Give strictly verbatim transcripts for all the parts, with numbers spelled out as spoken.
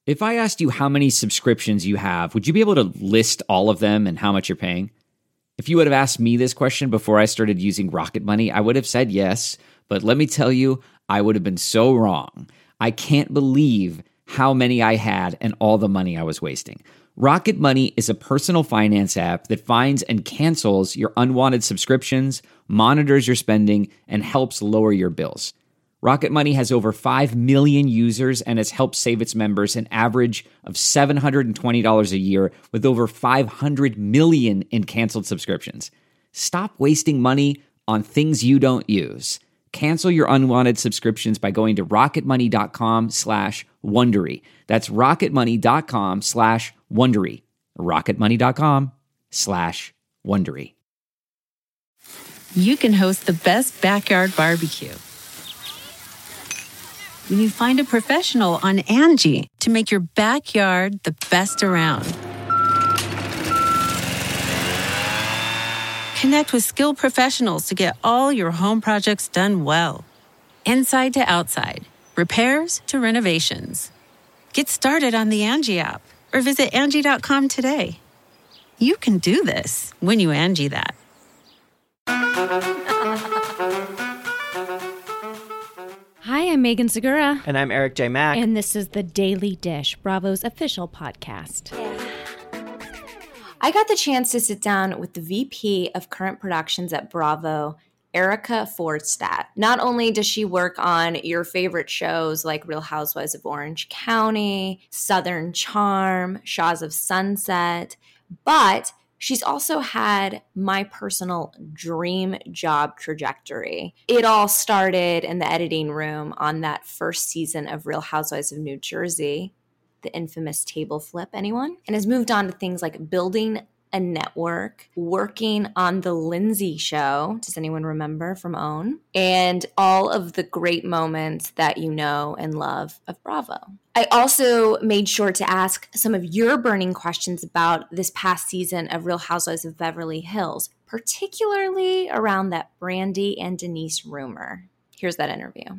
If I asked you how many subscriptions you have, would you be able to list all of them and how much you're paying? If you would have asked me this question before I started using Rocket Money, I would have said yes, but let me tell you, I would have been so wrong. I can't believe how many I had and all the money I was wasting. Rocket Money is a personal finance app that finds and cancels your unwanted subscriptions, monitors your spending, and helps lower your bills. Rocket Money has over five million users and has helped save its members an average of seven hundred twenty dollars a year with over five hundred million in canceled subscriptions. Stop wasting money on things you don't use. Cancel your unwanted subscriptions by going to rocketmoney.com slash Wondery. That's rocketmoney.com slash Wondery. rocketmoney.com slash Wondery. You can host the best backyard barbecue when you find a professional on Angie to make your backyard the best around. Connect with skilled professionals to get all your home projects done well. Inside to outside, repairs to renovations. Get started on the Angie app or visit Angie dot com today. You can do this when you Angie that. Hi, I'm Megan Segura. And I'm Eric J. Mack. And this is The Daily Dish, Bravo's official podcast. Yeah. I got the chance to sit down with the V P of Current Productions at Bravo, Erica Forstadt. Not only does she work on your favorite shows like Real Housewives of Orange County, Southern Charm, Shahs of Sunset, but she's also had my personal dream job trajectory. It all started in the editing room on that first season of Real Housewives of New Jersey, the infamous table flip, anyone? And has moved on to things like building a network, working on The Lindsay Show, does anyone remember from OWN? And all of the great moments that you know and love of Bravo. I also made sure to ask some of your burning questions about this past season of Real Housewives of Beverly Hills, particularly around that Brandi and Denise rumor. Here's that interview.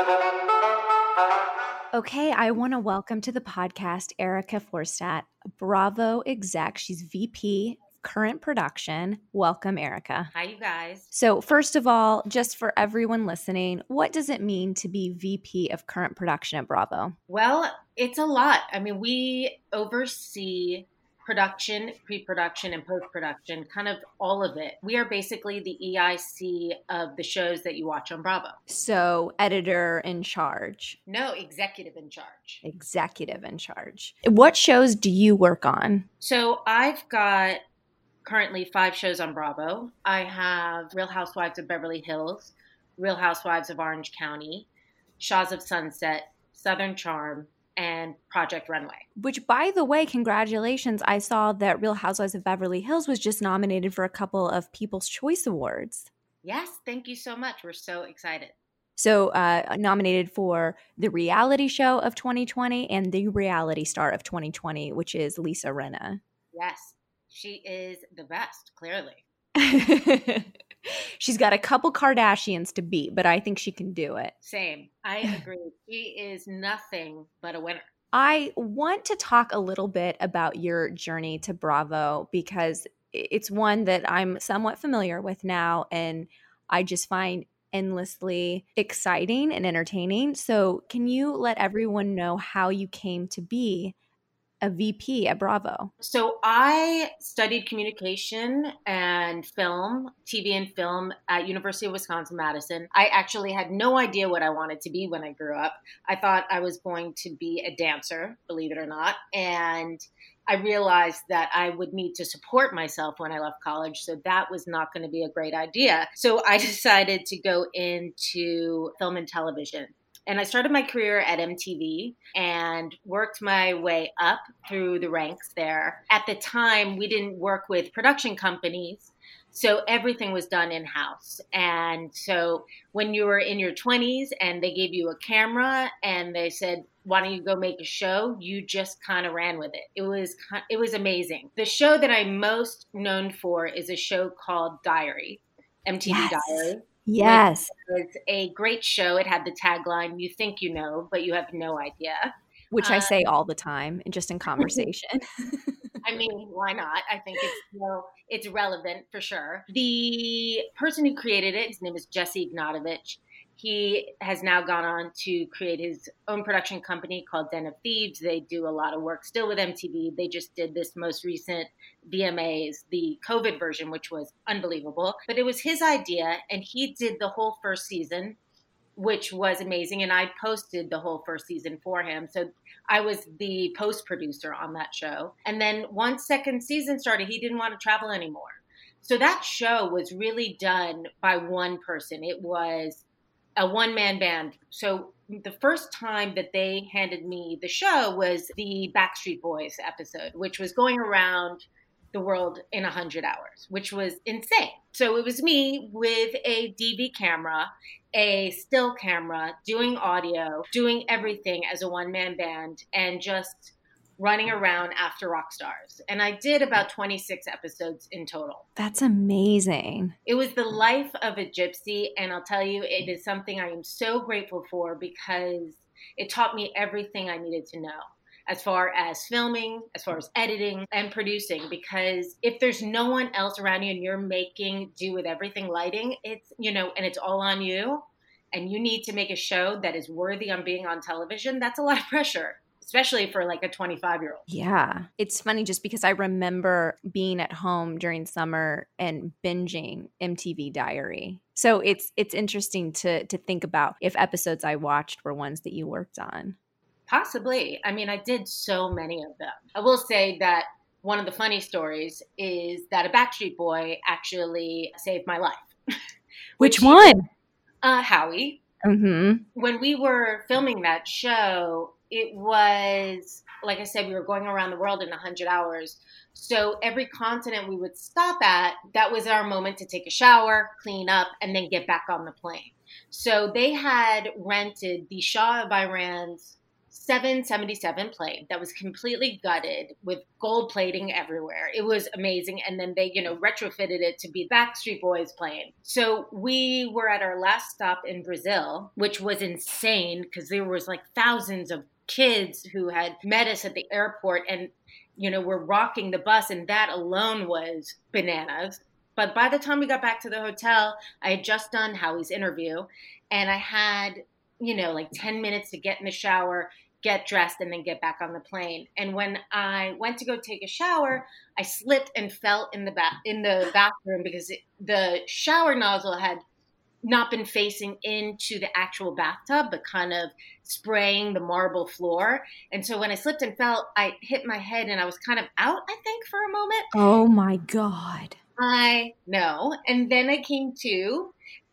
Okay, I want to welcome to the podcast Erica Forstadt, Bravo exec. She's V P Current Production. Welcome, Erica. Hi, you guys. So first of all, just for everyone listening, what does it mean to be V P of Current Production at Bravo? Well, it's a lot. I mean, we oversee production, pre-production, and post-production, kind of all of it. We are basically the E I C of the shows that you watch on Bravo. So editor in charge. No, executive in charge. Executive in charge. What shows do you work on? So I've got currently five shows on Bravo. I have Real Housewives of Beverly Hills, Real Housewives of Orange County, Shahs of Sunset, Southern Charm, and Project Runway. Which, by the way, congratulations. I saw that Real Housewives of Beverly Hills was just nominated for a couple of People's Choice Awards. Yes, thank you so much. We're so excited. So uh, nominated for the reality show of twenty twenty and the reality star of twenty twenty, which is Lisa Rinna. Yes, she is the best, clearly. She's got a couple Kardashians to beat, but I think she can do it. Same. I agree. She is nothing but a winner. I want to talk a little bit about your journey to Bravo because it's one that I'm somewhat familiar with now, and I just find endlessly exciting and entertaining. So can you let everyone know how you came to be a V P at Bravo? So I studied communication and film, T V and film at University of Wisconsin-Madison. I actually had no idea what I wanted to be when I grew up. I thought I was going to be a dancer, believe it or not. And I realized that I would need to support myself when I left college. So that was not going to be a great idea. So I decided to go into film and television. And I started my career at M T V and worked my way up through the ranks there. At the time, we didn't work with production companies, so everything was done in-house. And so when you were in your twenties and they gave you a camera and they said, why don't you go make a show? You just kind of ran with it. It was it was amazing. The show that I'm most known for is a show called Diary, M T V Yes. Diary. Yes. It was a great show. It had the tagline, you think you know, but you have no idea. which I say all the time and just in conversation. I mean, why not? I think it's, you know, it's relevant for sure. The person who created it, his name is Jesse Ignatovich. He has now gone on to create his own production company called Den of Thieves. They do a lot of work still with M T V. They just did this most recent V M As, the COVID version, which was unbelievable. But it was his idea, and he did the whole first season, which was amazing. And I posted the whole first season for him. So I was the post producer on that show. And then once second season started, he didn't want to travel anymore. So that show was really done by one person. It was a one-man band. So the first time that they handed me the show was the Backstreet Boys episode, which was going around the world in one hundred hours, which was insane. So it was me with a D V camera, a still camera, doing audio, doing everything as a one-man band, and just running around after rock stars. And I did about twenty-six episodes in total. That's amazing. It was the life of a gypsy. And I'll tell you, it is something I am so grateful for because it taught me everything I needed to know as far as filming, as far as editing and producing, because if there's no one else around you and you're making do with everything lighting, it's, you know, and it's all on you, and you need to make a show that is worthy on being on television, that's a lot of pressure, especially for like a twenty-five year old. Yeah. It's funny just because I remember being at home during summer and binging M T V Diary. So it's it's interesting to to think about if episodes I watched were ones that you worked on. Possibly. I mean, I did so many of them. I will say that one of the funny stories is that a Backstreet Boy actually saved my life. Which one? Uh, Howie. Mm-hmm. When we were filming that show, it was, like I said, we were going around the world in one hundred hours. So every continent we would stop at, that was our moment to take a shower, clean up, and then get back on the plane. So they had rented the Shah of Iran's seven seventy-seven plane that was completely gutted with gold plating everywhere. It was amazing. And then they, you know, retrofitted it to be Backstreet Boys plane. So we were at our last stop in Brazil, which was insane because there was like thousands of kids who had met us at the airport and, you know, were rocking the bus. And that alone was bananas. But by the time we got back to the hotel, I had just done Howie's interview and I had, you know, like ten minutes to get in the shower, get dressed, and then get back on the plane. And when I went to go take a shower, I slipped and fell in the ba- in the bathroom because it, the shower nozzle had not been facing into the actual bathtub, but kind of spraying the marble floor. And so when I slipped and fell, I hit my head and I was kind of out, I think, for a moment. Oh my God. I know. And then I came to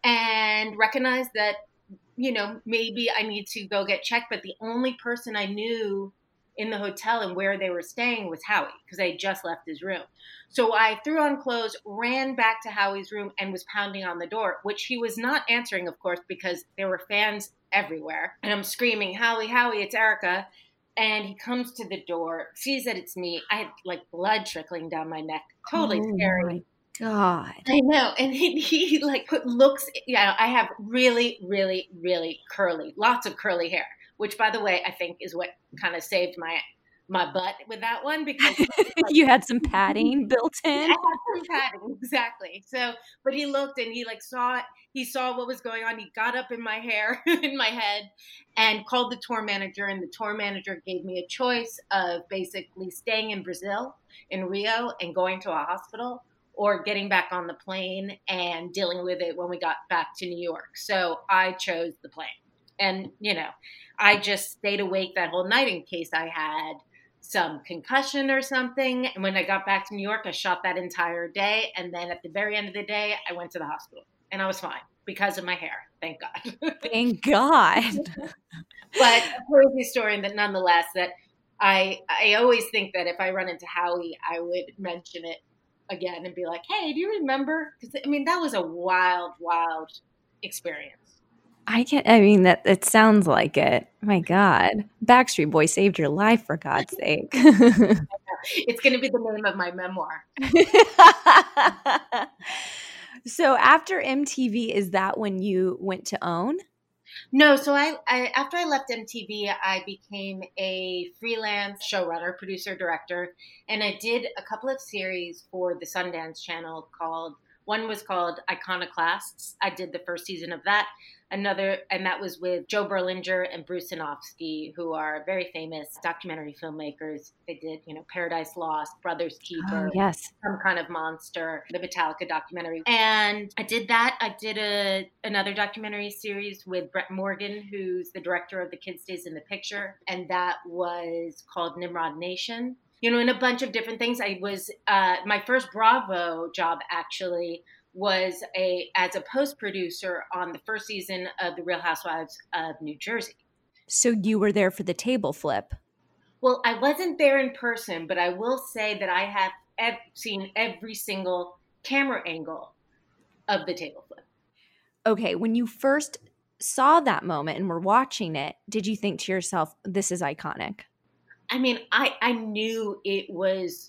and recognized that, you know, maybe I need to go get checked. But the only person I knew in the hotel and where they were staying was Howie because I had just left his room. So I threw on clothes, ran back to Howie's room and was pounding on the door, which he was not answering, of course, because there were fans everywhere. And I'm screaming, Howie, Howie, it's Erica. And he comes to the door, sees that it's me. I had like blood trickling down my neck. Totally oh scary. My God. I know. And he, he like put looks, yeah, I have really, really, really curly, lots of curly hair, which by the way, I think is what kind of saved my, my butt with that one because like, you had some padding built in. I had some padding, exactly. So, but he looked and he like saw it. He saw what was going on. He got up in my hair, in my head and called the tour manager. And the tour manager gave me a choice of basically staying in Brazil, in Rio and going to a hospital, or getting back on the plane and dealing with it when we got back to New York. So I chose the plane. And, you know, I just stayed awake that whole night in case I had some concussion or something. And when I got back to New York, I shot that entire day. And then at the very end of the day, I went to the hospital. And I was fine because of my hair. Thank God. Thank God. But a crazy story that nonetheless, that I I always think that if I run into Howie, I would mention it again and be like, hey, do you remember? Because I mean, that was a wild, wild experience. I can I mean that it sounds like it. My God. Backstreet Boy saved your life for God's sake. It's going to be the name of my memoir. So after M T V, is that when you went to OWN? No, so I, I after I left M T V, I became a freelance showrunner, producer, director, and I did a couple of series for the Sundance Channel called, one was called Iconoclasts. I did the first season of that. Another, and that was with Joe Berlinger and Bruce Sinofsky, who are very famous documentary filmmakers. They did, you know, Paradise Lost, Brothers Keeper, Oh, yes. Some Kind of Monster, the Metallica documentary. And I did that. I did a another documentary series with Brett Morgan, who's the director of The Kid Stays in the Picture. And that was called Nimrod Nation. You know, in a bunch of different things. I was, uh, my first Bravo job actually was a as a post-producer on the first season of The Real Housewives of New Jersey. So you were there for the table flip. Well, I wasn't there in person, but I will say that I have ev- seen every single camera angle of the table flip. Okay, when you first saw that moment and were watching it, did you think to yourself, this is iconic? I mean, I, I knew it was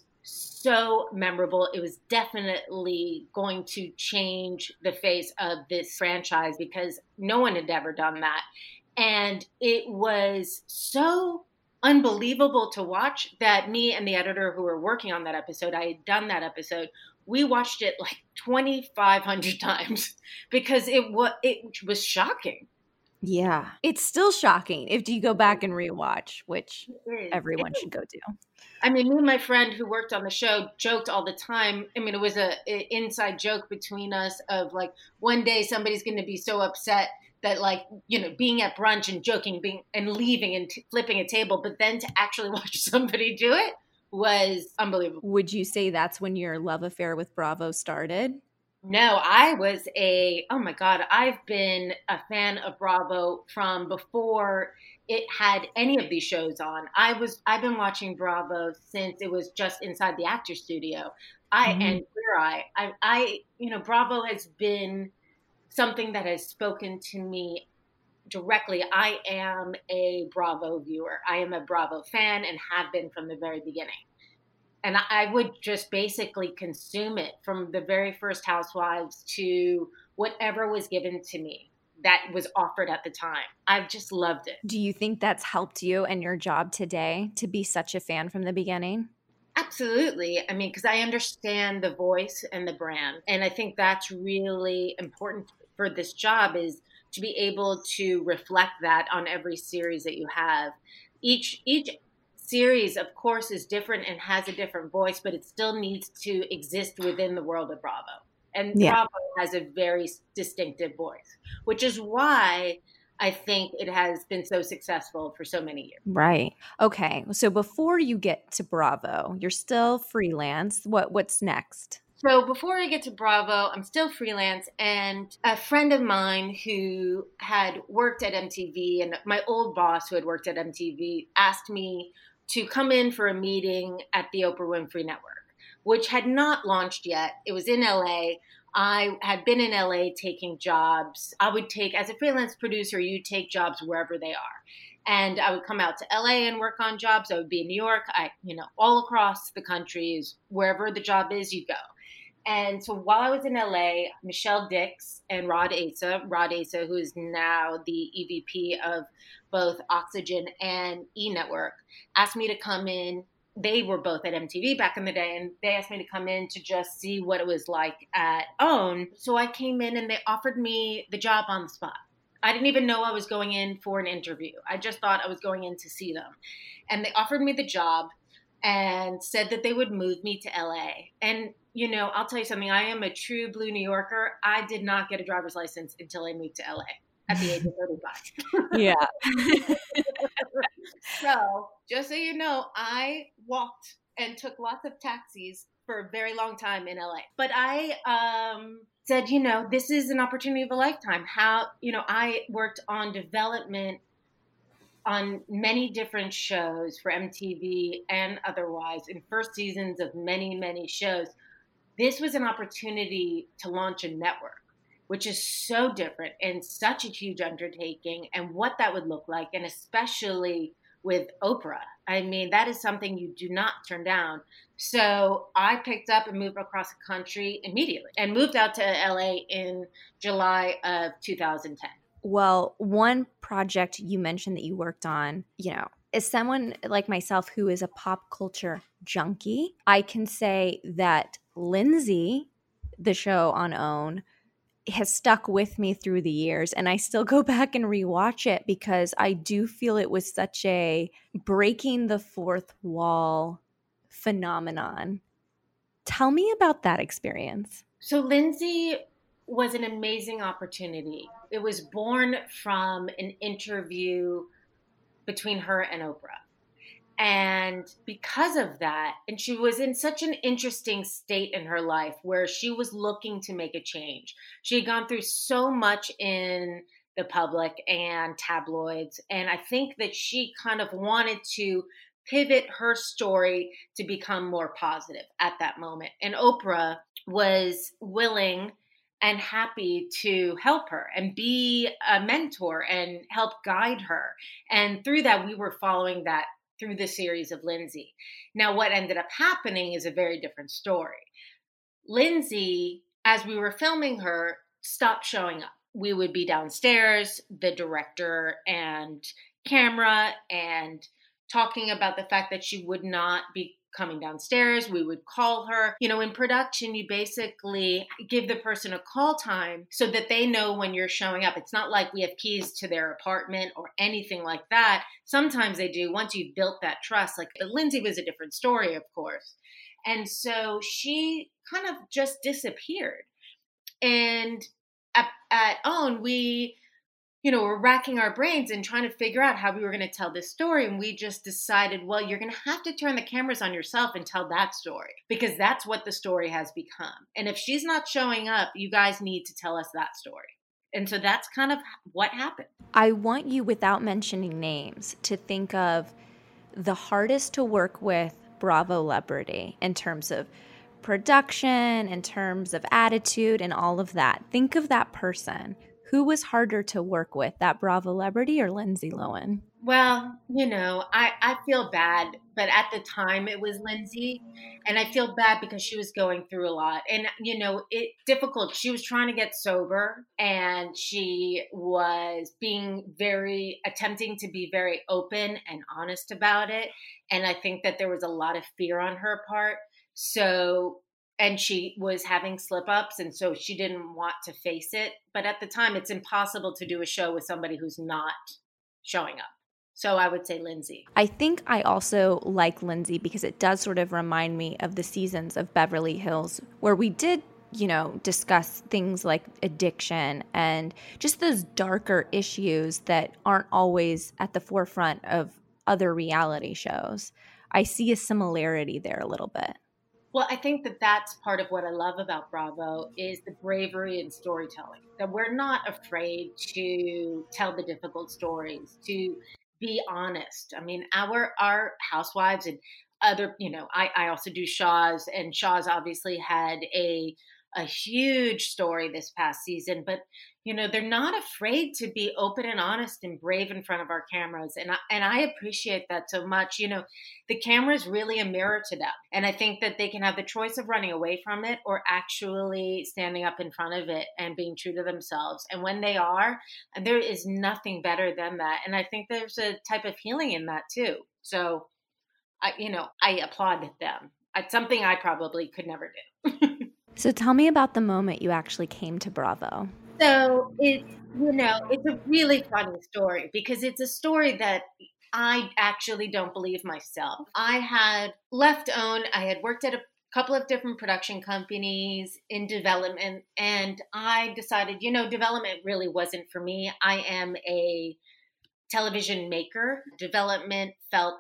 so memorable. It was definitely going to change the face of this franchise because no one had ever done that. And it was so unbelievable to watch that me and the editor who were working on that episode, I had done that episode, we watched it like twenty-five hundred times because it was, it was shocking. Yeah. It's still shocking if you go back and rewatch, which everyone should go do. I mean, me and my friend who worked on the show joked all the time. I mean, it was a, a inside joke between us of like, one day somebody's going to be so upset that like, you know, being at brunch and joking being and leaving and t- flipping a table, but then to actually watch somebody do it was unbelievable. Would you say that's when your love affair with Bravo started? No, I was a, oh my God, I've been a fan of Bravo from before it had any of these shows on. I was, I've been watching Bravo since it was just inside the actor studio. I, mm-hmm. and Queer Eye, I, I, you know, Bravo has been something that has spoken to me directly. I am a Bravo viewer. I am a Bravo fan and have been from the very beginning. And I would just basically consume it from the very first Housewives to whatever was given to me that was offered at the time. I've just loved it. Do you think that's helped you in your job today to be such a fan from the beginning? Absolutely. I mean, because I understand the voice and the brand. And I think that's really important for this job is to be able to reflect that on every series that you have. Each, each, series, of course, is different and has a different voice, but it still needs to exist within the world of Bravo. And yeah. Bravo has a very distinctive voice, which is why I think it has been so successful for so many years. Right. Okay. So before you get to Bravo, you're still freelance. What What's next? So before I get to Bravo, I'm still freelance, and a friend of mine who had worked at M T V and my old boss who had worked at M T V asked me to come in for a meeting at the Oprah Winfrey Network, which had not launched yet. It was in L A. I had been in L A taking jobs. I would take, as a freelance producer, you take jobs wherever they are. And I would come out to L A and work on jobs. I would be in New York, I, you know, all across the country, is wherever the job is, you go. And so while I was in L A, Michelle Dix and Rod Asa, Rod Asa, who is now the E V P of both Oxygen and E! Network, asked me to come in. They were both at M T V back in the day, and they asked me to come in to just see what it was like at OWN. So I came in and they offered me the job on the spot. I didn't even know I was going in for an interview. I just thought I was going in to see them. And they offered me the job and said that they would move me to L A. And, you know, I'll tell you something. I am a true blue New Yorker. I did not get a driver's license until I moved to L A at the age of thirty-five. Yeah. So just so you know, I walked and took lots of taxis for a very long time in L A. But I um, said, you know, this is an opportunity of a lifetime. How, you know, I worked on development on many different shows for M T V and otherwise in first seasons of many, many shows. This was an opportunity to launch a network, which is so different and such a huge undertaking, and what that would look like, and especially with Oprah. I mean, that is something you do not turn down. So I picked up and moved across the country immediately and moved out to L A in July of two thousand ten. Well, one project you mentioned that you worked on, you know, as someone like myself who is a pop culture junkie, I can say that Lindsay, the show on OWN, has stuck with me through the years, and I still go back and rewatch it because I do feel it was such a breaking the fourth wall phenomenon. Tell me about that experience. So Lindsay was an amazing opportunity. It was born from an interview between her and Oprah. And because of that, and she was in such an interesting state in her life where she was looking to make a change. She had gone through so much in the public and tabloids. And I think that she kind of wanted to pivot her story to become more positive at that moment. And Oprah was willing and happy to help her and be a mentor and help guide her. And through that, we were following that through the series of Lindsay. Now, what ended up happening is a very different story. Lindsay, as we were filming her, stopped showing up. We would be downstairs, the director and camera, and talking about the fact that she would not be coming downstairs. We would call her. You know, in production, you basically give the person a call time so that they know when you're showing up. It's not like we have keys to their apartment or anything like that. Sometimes they do once you've built that trust. Like Lindsay was a different story, of course. And so she kind of just disappeared. And at, at OWN, we you know, we're racking our brains and trying to figure out how we were going to tell this story. And we just decided, well, you're going to have to turn the cameras on yourself and tell that story because that's what the story has become. And if she's not showing up, you guys need to tell us that story. And so that's kind of what happened. I want you, without mentioning names, to think of the hardest to work with Bravo celebrity in terms of production, in terms of attitude and all of that. Think of that person. Who was harder to work with, that Bravo celebrity or Lindsay Lohan? Well, you know, I, I feel bad, but at the time it was Lindsay. And I feel bad because she was going through a lot. And, you know, it difficult. She was trying to get sober and she was being very, attempting to be very open and honest about it. And I think that there was a lot of fear on her part. So And she was having slip ups, and so she didn't want to face it. But at the time, it's impossible to do a show with somebody who's not showing up. So I would say Lindsay. I think I also like Lindsay because it does sort of remind me of the seasons of Beverly Hills where we did, you know, discuss things like addiction and just those darker issues that aren't always at the forefront of other reality shows. I see a similarity there a little bit. Well, I think that that's part of what I love about Bravo is the bravery in storytelling, that we're not afraid to tell the difficult stories, to be honest. I mean, our our housewives and other, you know, I, I also do Shaw's, and Shaw's obviously had a a huge story this past season, but you know, they're not afraid to be open and honest and brave in front of our cameras. And I, and I appreciate that so much. You know, the camera is really a mirror to them. And I think that they can have the choice of running away from it or actually standing up in front of it and being true to themselves. And when they are, there is nothing better than that. And I think there's a type of healing in that too. So, I, you know, I applaud them. It's something I probably could never do. So tell me about the moment you actually came to Bravo. So it's, you know, it's a really funny story because it's a story that I actually don't believe myself. I had left OWN. I had worked at a couple of different production companies in development, and I decided, you know, development really wasn't for me. I am a television maker. Development felt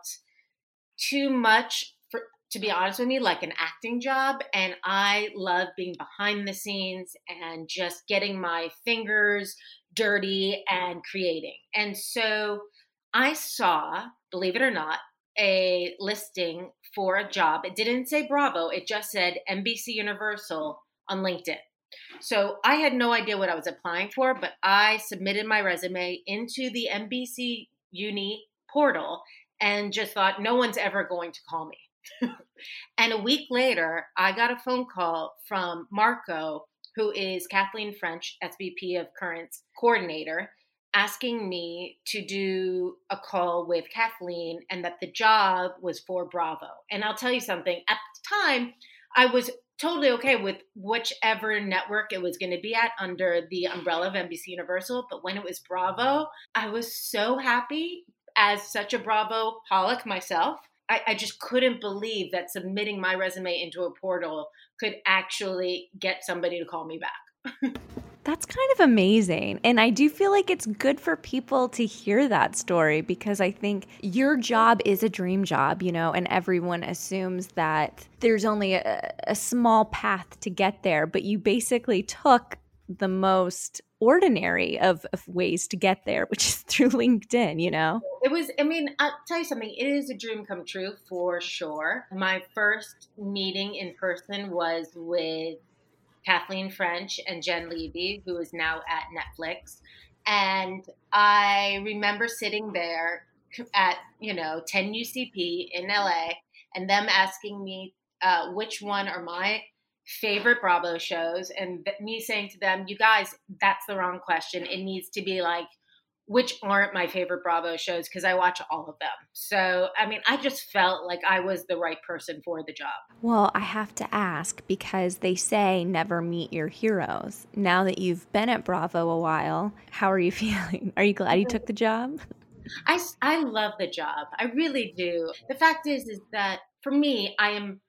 too much, for, to be honest with me, like an acting job. And I love being behind the scenes and just getting my fingers dirty and creating. And so I saw, believe it or not, a listing for a job. It didn't say Bravo. It just said N B C Universal on LinkedIn. So I had no idea what I was applying for, but I submitted my resume into the N B C Uni portal and just thought, no one's ever going to call me. And a week later, I got a phone call from Marco, who is Kathleen French, S V P of Currents coordinator. asking me to do a call with Kathleen and that the job was for Bravo. And I'll tell you something, at the time, I was totally okay with whichever network it was going to be at under the umbrella of N B C Universal. But when it was Bravo, I was so happy as such a Bravo holic myself. I, I just couldn't believe that submitting my resume into a portal could actually get somebody to call me back. That's kind of amazing. And I do feel like it's good for people to hear that story because I think your job is a dream job, you know, and everyone assumes that there's only a, a small path to get there, but you basically took the most ordinary of, of ways to get there, which is through LinkedIn, you know? It was, I mean, I'll tell you something. It is a dream come true for sure. My first meeting in person was with Kathleen French and Jen Levy, who is now at Netflix. And I remember sitting there at, you know, ten U C P in L A and them asking me uh, which one are my favorite Bravo shows, and th- me saying to them, you guys, that's the wrong question. It needs to be like, which aren't my favorite Bravo shows, because I watch all of them. So, I mean, I just felt like I was the right person for the job. Well, I have to ask because they say never meet your heroes. Now that you've been at Bravo a while, how are you feeling? Are you glad you took the job? I, I love the job. I really do. The fact is, is that for me, I am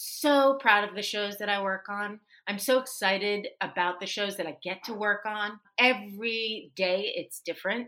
so proud of the shows that I work on. I'm so excited about the shows that I get to work on. Every day it's different.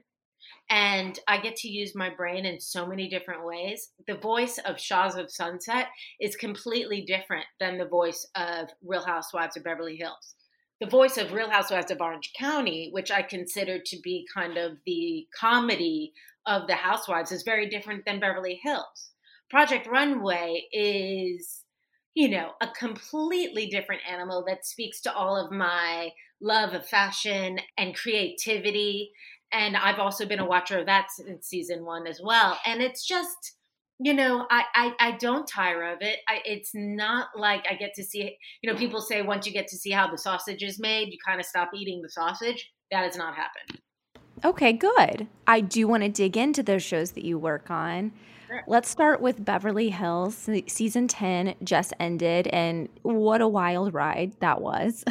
And I get to use my brain in so many different ways. The voice of Shahs of Sunset is completely different than the voice of Real Housewives of Beverly Hills. The voice of Real Housewives of Orange County, which I consider to be kind of the comedy of the Housewives, is very different than Beverly Hills. Project Runway is, you know, a completely different animal that speaks to all of my love of fashion and creativity. And I've also been a watcher of that since season one as well. And it's just, you know, I, I, I don't tire of it. I, it's not like I get to see, you know, people say once you get to see how the sausage is made, you kind of stop eating the sausage. That has not happened. Okay, good. I do want to dig into those shows that you work on. Let's start with Beverly Hills. Season ten just ended, and what a wild ride that was.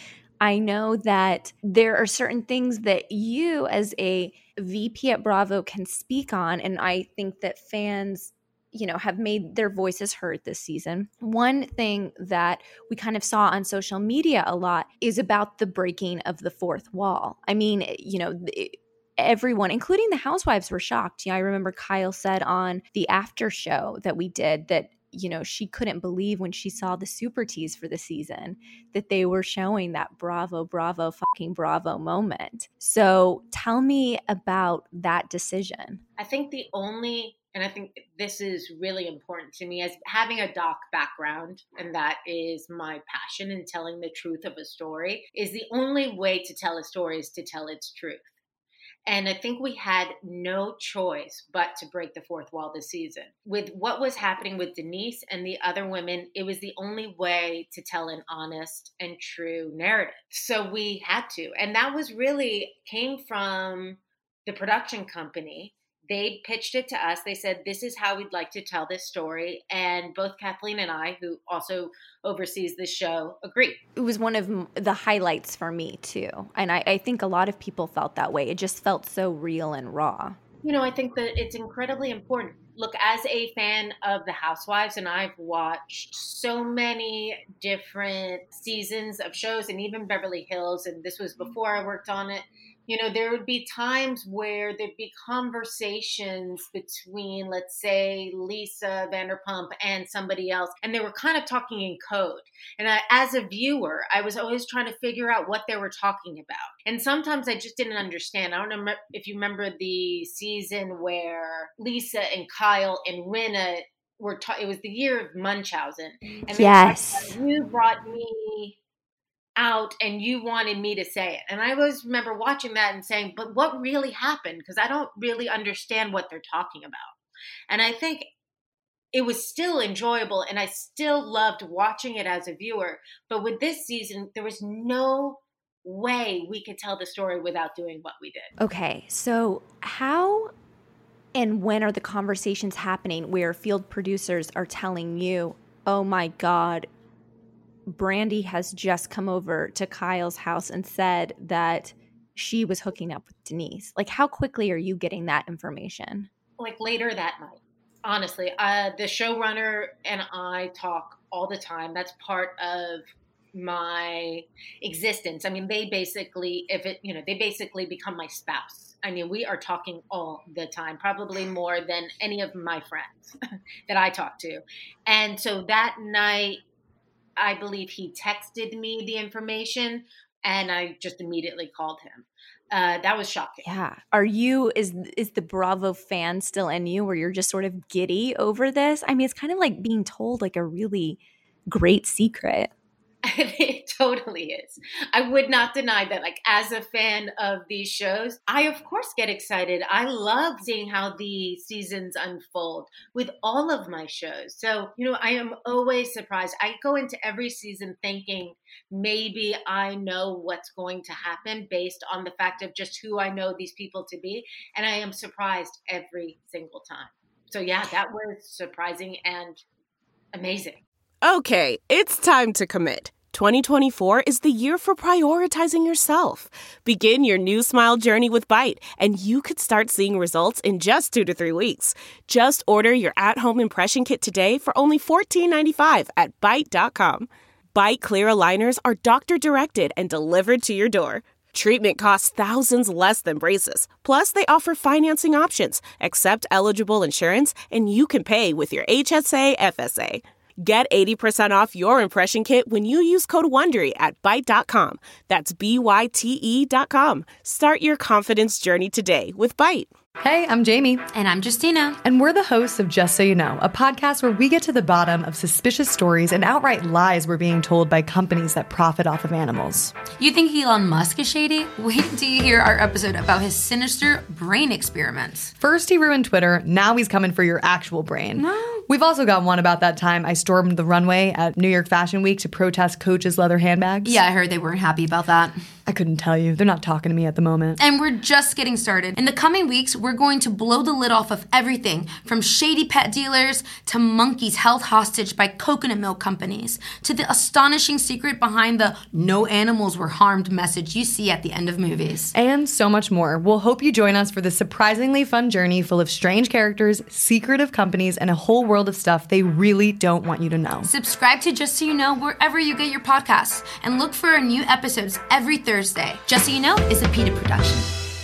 I know that there are certain things that you as a V P at Bravo can speak on, and I think that fans, you know, have made their voices heard this season. One thing that we kind of saw on social media a lot is about the breaking of the fourth wall. I mean, you know, it, everyone, including the housewives, were shocked. You know, I remember Kyle said on the after show that we did that, you know, she couldn't believe when she saw the super tease for the season that they were showing that bravo, bravo, fucking bravo moment. So tell me about that decision. I think the only, and I think this is really important to me as having a doc background, and that is my passion in telling the truth of a story, is the only way to tell a story is to tell its truth. And I think we had no choice but to break the fourth wall this season. With what was happening with Denise and the other women, it was the only way to tell an honest and true narrative. So we had to. And that was really came from the production company. They pitched it to us. They said, this is how we'd like to tell this story. And both Kathleen and I, who also oversees the show, agreed. It was one of the highlights for me, too. And I, I think a lot of people felt that way. It just felt so real and raw. You know, I think that it's incredibly important. Look, as a fan of The Housewives, and I've watched so many different seasons of shows and even Beverly Hills, and this was before I worked on it, you know, there would be times where there'd be conversations between, let's say, Lisa Vanderpump and somebody else, and they were kind of talking in code. And I, as a viewer, I was always trying to figure out what they were talking about. And sometimes I just didn't understand. I don't know if you remember the season where Lisa and Kyle and Rinna were ta- it was the year of Munchausen. And yes. Like, you brought me out and you wanted me to say it. And I always remember watching that and saying, but what really happened? Because I don't really understand what they're talking about. And I think it was still enjoyable and I still loved watching it as a viewer. But with this season, there was no way we could tell the story without doing what we did. Okay, so how and when are the conversations happening where field producers are telling you, oh my God, Brandi has just come over to Kyle's house and said that she was hooking up with Denise? Like, how quickly are you getting that information? Like later that night. Honestly, uh, the showrunner and I talk all the time. That's part of my existence. I mean, they basically, if it, you know, they basically become my spouse. I mean, we are talking all the time, probably more than any of my friends that I talk to. And so that night, I believe he texted me the information and I just immediately called him. Uh, that was shocking. Yeah. Are you, is is the Bravo fan still in you where you're just sort of giddy over this? I mean, it's kind of like being told like a really great secret. It totally is. I would not deny that. Like, as a fan of these shows, I of course get excited. I love seeing how the seasons unfold with all of my shows. So, you know, I am always surprised. I go into every season thinking maybe I know what's going to happen based on the fact of just who I know these people to be. And I am surprised every single time. So yeah, that was surprising and amazing. Okay, it's time to commit. twenty twenty-four is the year for prioritizing yourself. Begin your new smile journey with Byte, and you could start seeing results in just two to three weeks. Just order your at-home impression kit today for only fourteen ninety-five at byte dot com. Byte clear aligners are doctor-directed and delivered to your door. Treatment costs thousands less than braces. Plus, they offer financing options, accept eligible insurance, and you can pay with your H S A F S A. Get eighty percent off your impression kit when you use code WONDERY at byte dot com. That's B Y T E dot com. Start your confidence journey today with Byte. Hey, I'm Jamie. And I'm Justina. And we're the hosts of Just So You Know, a podcast where we get to the bottom of suspicious stories and outright lies we're being told by companies that profit off of animals. You think Elon Musk is shady? Wait till you hear our episode about his sinister brain experiments. First he ruined Twitter, now he's coming for your actual brain. No. We've also got one about that time I stormed the runway at New York Fashion Week to protest Coach's leather handbags. Yeah, I heard they weren't happy about that. I couldn't tell you. They're not talking to me at the moment. And we're just getting started. In the coming weeks, we're going to blow the lid off of everything from shady pet dealers to monkeys held hostage by coconut milk companies to the astonishing secret behind the no animals were harmed message you see at the end of movies. And so much more. We'll hope you join us for this surprisingly fun journey full of strange characters, secretive companies, and a whole world of stuff they really don't want you to know. Subscribe to Just So You Know wherever you get your podcasts and look for our new episodes every Thursday. Just So You Know is a PETA production.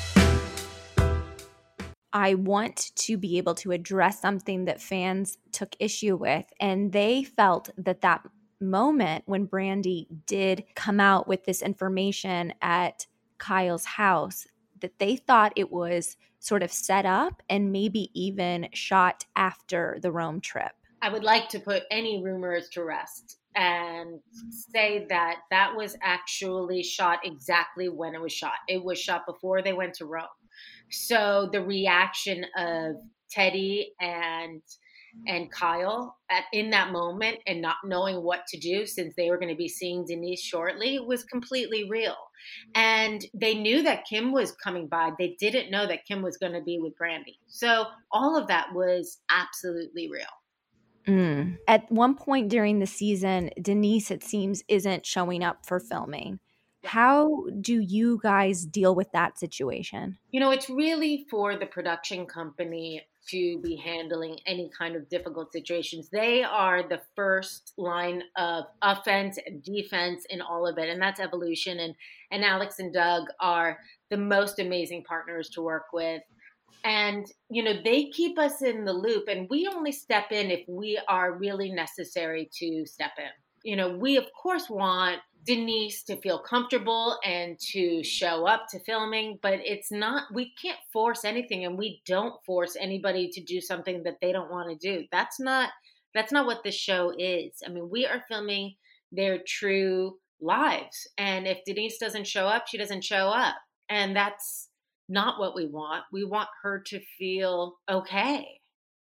I want to be able to address something that fans took issue with, and they felt that that moment when Brandi did come out with this information at Kyle's house, that they thought it was sort of set up and maybe even shot after the Rome trip. I would like to put any rumors to rest and say that that was actually shot exactly when it was shot. It was shot before they went to Rome. So the reaction of Teddi and and Kyle at, in that moment and not knowing what to do since they were going to be seeing Denise shortly was completely real. And they knew that Kim was coming by. They didn't know that Kim was going to be with Brandi. So all of that was absolutely real. Mm. At one point during the season, Denise, it seems, isn't showing up for filming. How do you guys deal with that situation? You know, it's really for the production company to be handling any kind of difficult situations. They are the first line of offense and defense in all of it. And that's Evolution. And, and Alex and Doug are the most amazing partners to work with. And, you know, they keep us in the loop, and we only step in if we are really necessary to step in. You know, we, of course, want Denise to feel comfortable and to show up to filming, but it's not, we can't force anything, and we don't force anybody to do something that they don't want to do. That's not, that's not what this show is. I mean, we are filming their true lives. And if Denise doesn't show up, she doesn't show up. And that's not what we want. We want her to feel okay.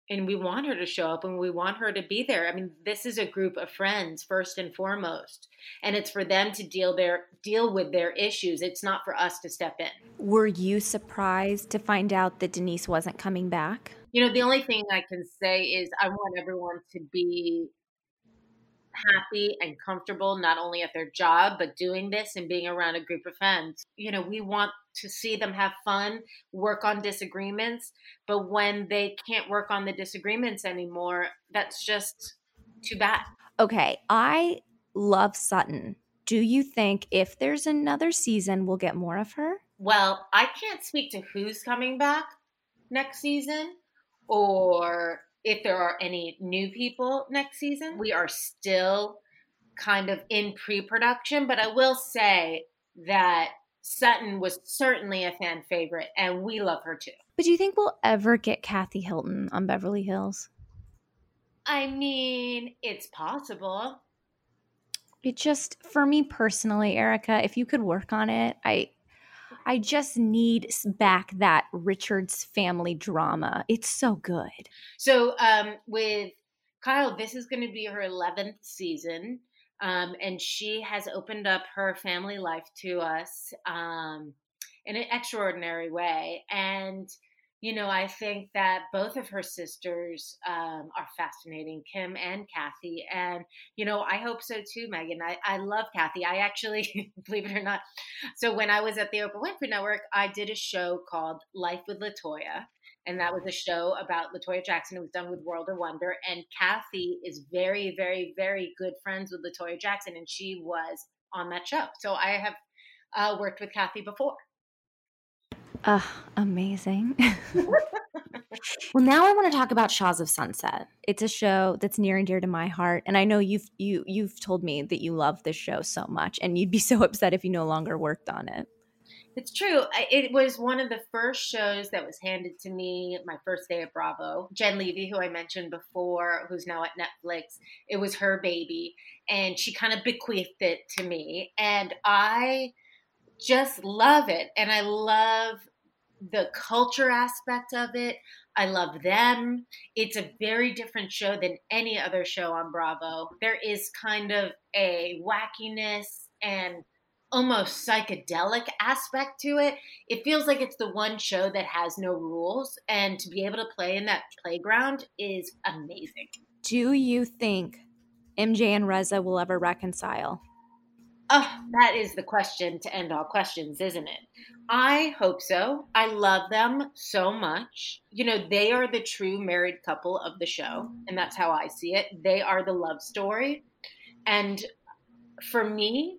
and we want her to show up and we want her to be there. I mean, this is a group of friends first and foremost, and it's for them to deal their deal with their issues. It's not for us to step in. Were you surprised to find out that Denise wasn't coming back? You know, the only thing I can say is I want everyone to be happy and comfortable, not only at their job, but doing this and being around a group of friends. You know, we want to see them have fun, work on disagreements, but when they can't work on the disagreements anymore, that's just too bad. Okay, I love Sutton. Do you think if there's another season, we'll get more of her? Well, I can't speak to who's coming back next season or if there are any new people next season. We are still kind of in pre-production, but I will say that Sutton was certainly a fan favorite, and we love her too. But do you think we'll ever get Kathy Hilton on Beverly Hills? I mean, it's possible. It just, for me personally, Erica, if you could work on it, I I just need back that Richards family drama. It's so good. So um, with Kyle, this is going to be her eleventh season. Um, and she has opened up her family life to us um, in an extraordinary way. And, you know, I think that both of her sisters um, are fascinating, Kim and Kathy. And, you know, I hope so too, Megan. I, I love Kathy. I actually, believe it or not, so when I was at the Oprah Winfrey Network, I did a show called Life with LaToya. And that was a show about LaToya Jackson. It was done with World of Wonder. And Kathy is very, very, very good friends with LaToya Jackson. And she was on that show. So I have uh, worked with Kathy before. Uh, amazing. Well, now I want to talk about Shahs of Sunset. It's a show that's near and dear to my heart. And I know you've, you, you've told me that you love this show so much. And you'd be so upset if you no longer worked on it. It's true. It was one of the first shows that was handed to me my first day at Bravo. Jen Levy, who I mentioned before, who's now at Netflix, it was her baby. And she kind of bequeathed it to me. And I just love it. And I love the culture aspect of it. I love them. It's a very different show than any other show on Bravo. There is kind of a wackiness and almost psychedelic aspect to it. It feels like it's the one show that has no rules, and to be able to play in that playground is amazing. Do you think M J and Reza will ever reconcile? Oh, that is the question to end all questions, isn't it? I hope so. I love them so much. You know, they are the true married couple of the show, and that's how I see it. They are the love story. And for me,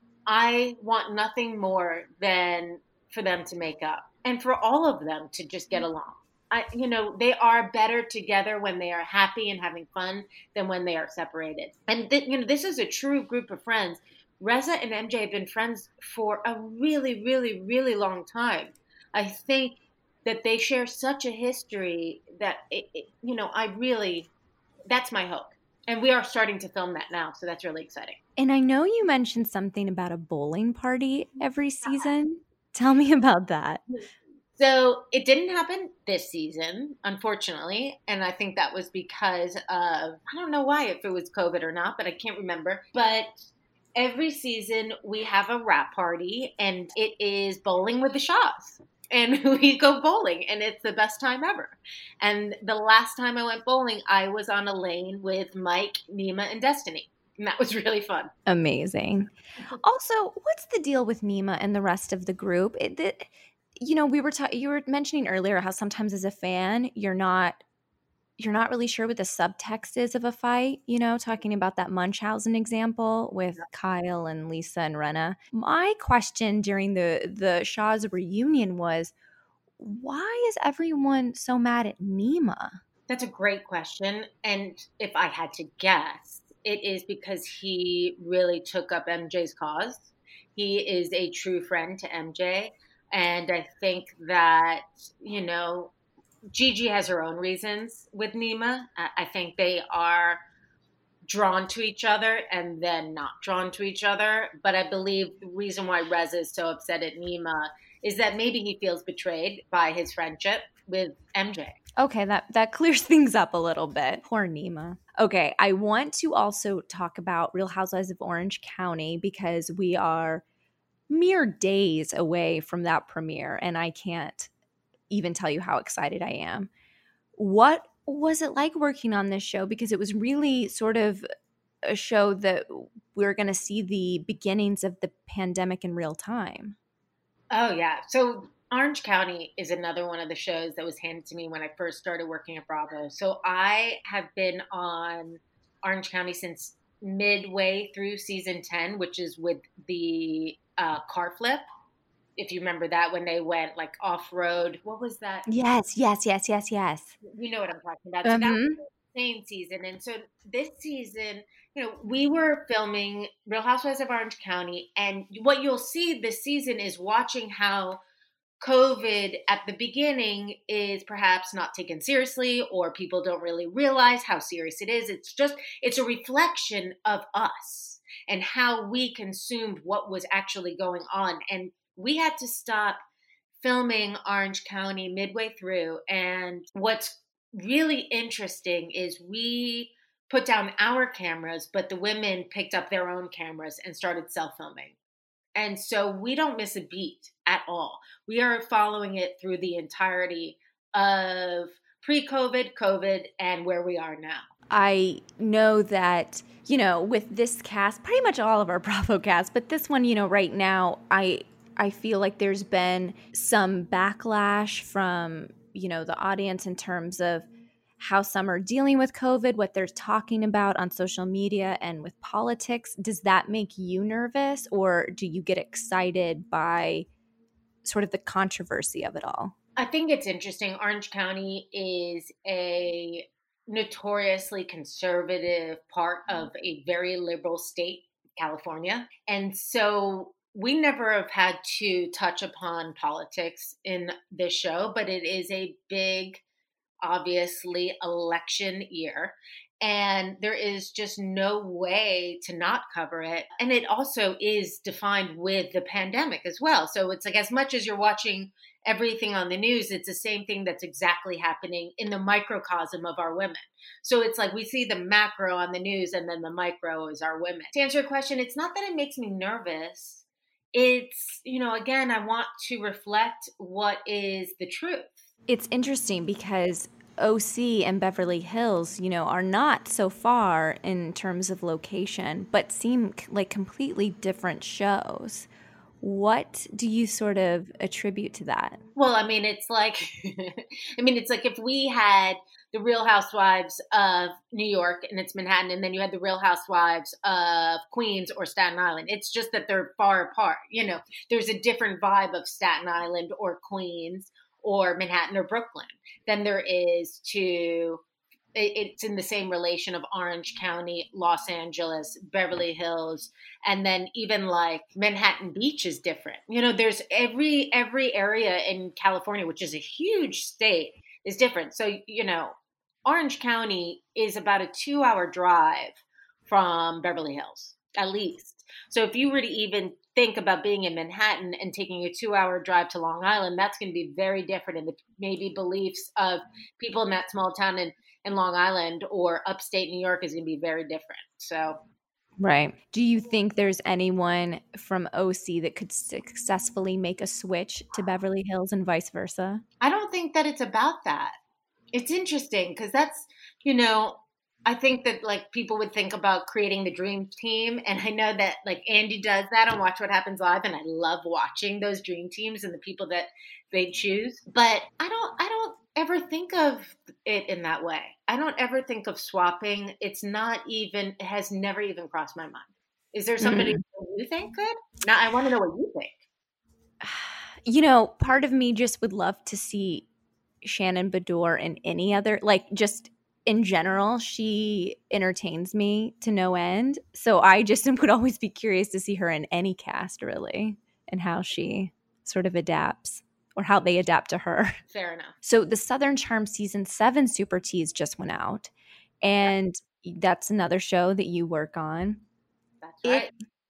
I want nothing more than for them to make up and for all of them to just get along. I, you know, they are better together when they are happy and having fun than when they are separated. And, th- you know, this is a true group of friends. Reza and M J have been friends for a really, really, really long time. I think that they share such a history that, it, it, you know, I really, that's my hope. And we are starting to film that now, so that's really exciting. And I know you mentioned something about a bowling party every season. Tell me about that. So it didn't happen this season, unfortunately. And I think that was because of, I don't know why, if it was COVID or not, but I can't remember. But every season we have a wrap party, and it is bowling with the Shahs. And we go bowling, and it's the best time ever. And the last time I went bowling, I was on a lane with Mike, Nima, and Destiny. And that was really fun. Amazing. Also, what's the deal with Nima and the rest of the group? It, it, you know, we were ta- you were mentioning earlier how sometimes as a fan, you're not you're not really sure what the subtext is of a fight, you know, talking about that Munchausen example with Kyle and Lisa and Renna. My question during the, the Shahs reunion was, why is everyone so mad at Nima? That's a great question. And if I had to guess, it is because he really took up M J's cause. He is a true friend to M J. And I think that, you know, Gigi has her own reasons with Nima. I think they are drawn to each other and then not drawn to each other. But I believe the reason why Reza is so upset at Nima is that maybe he feels betrayed by his friendship with M J. Okay, that, that clears things up a little bit. Poor Nima. Okay, I want to also talk about Real Housewives of Orange County because we are mere days away from that premiere, and I can't even tell you how excited I am. What was it like working on this show? Because it was really sort of a show that we're going to see the beginnings of the pandemic in real time. Oh, yeah. So Orange County is another one of the shows that was handed to me when I first started working at Bravo. So I have been on Orange County since midway through season ten, which is with the uh, car flip. If you remember that, when they went like off-road. What was that? Yes, yes, yes, yes, yes. You know what I'm talking about. So that was the same season. And so this season, you know, we were filming Real Housewives of Orange County. And what you'll see this season is watching how COVID at the beginning is perhaps not taken seriously, or people don't really realize how serious it is. It's just, it's a reflection of us and how we consumed what was actually going on. And we had to stop filming Orange County midway through. And what's really interesting is we put down our cameras, but the women picked up their own cameras and started self-filming. And so we don't miss a beat at all. We are following it through the entirety of pre-COVID, COVID, and where we are now. I know that, you know, with this cast, pretty much all of our Bravo cast, but this one, you know, right now, I I feel like there's been some backlash from, you know, the audience in terms of how some are dealing with COVID, what they're talking about on social media and with politics. Does that make you nervous, or do you get excited by sort of the controversy of it all? I think it's interesting. Orange County is a notoriously conservative part of a very liberal state, California. And so we never have had to touch upon politics in this show, but it is a big, obviously, election year. And there is just no way to not cover it. And it also is defined with the pandemic as well. So it's like, as much as you're watching everything on the news, it's the same thing that's exactly happening in the microcosm of our women. So it's like we see the macro on the news and then the micro is our women. To answer your question, it's not that it makes me nervous. It's, you know, again, I want to reflect what is the truth. It's interesting because O C and Beverly Hills, you know, are not so far in terms of location, but seem like completely different shows. What do you sort of attribute to that? Well, I mean, it's like, I mean, it's like if we had the Real Housewives of New York and it's Manhattan, and then you had the Real Housewives of Queens or Staten Island. It's just that they're far apart. You know, there's a different vibe of Staten Island or Queens or Manhattan or Brooklyn than there is to, it's in the same relation of Orange County, Los Angeles, Beverly Hills, and then even like Manhattan Beach is different. You know, there's every, every area in California, which is a huge state, is different. So, you know, Orange County is about a two hour drive from Beverly Hills, at least. So if you were to even think about being in Manhattan and taking a two hour drive to Long Island, that's going to be very different. And the maybe beliefs of people in that small town in, in Long Island or upstate New York is going to be very different. So, right. Do you think there's anyone from O C that could successfully make a switch to Beverly Hills and vice versa? I don't think that it's about that. It's interesting because that's, you know, I think that like people would think about creating the dream team. And I know that like Andy does that on Watch What Happens Live. And I love watching those dream teams and the people that they choose. But I don't, I don't ever think of it in that way. I don't ever think of swapping. It's not even, it has never even crossed my mind. Is there somebody mm-hmm. you think could? Now I want to know what you think. You know, part of me just would love to see Shannon Beador in any other, like just in general, she entertains me to no end. So I just would always be curious to see her in any cast, really, and how she sort of adapts or how they adapt to her. Fair enough. So the Southern Charm season seven Super Tease just went out, and that's another show that you work on. That's right. It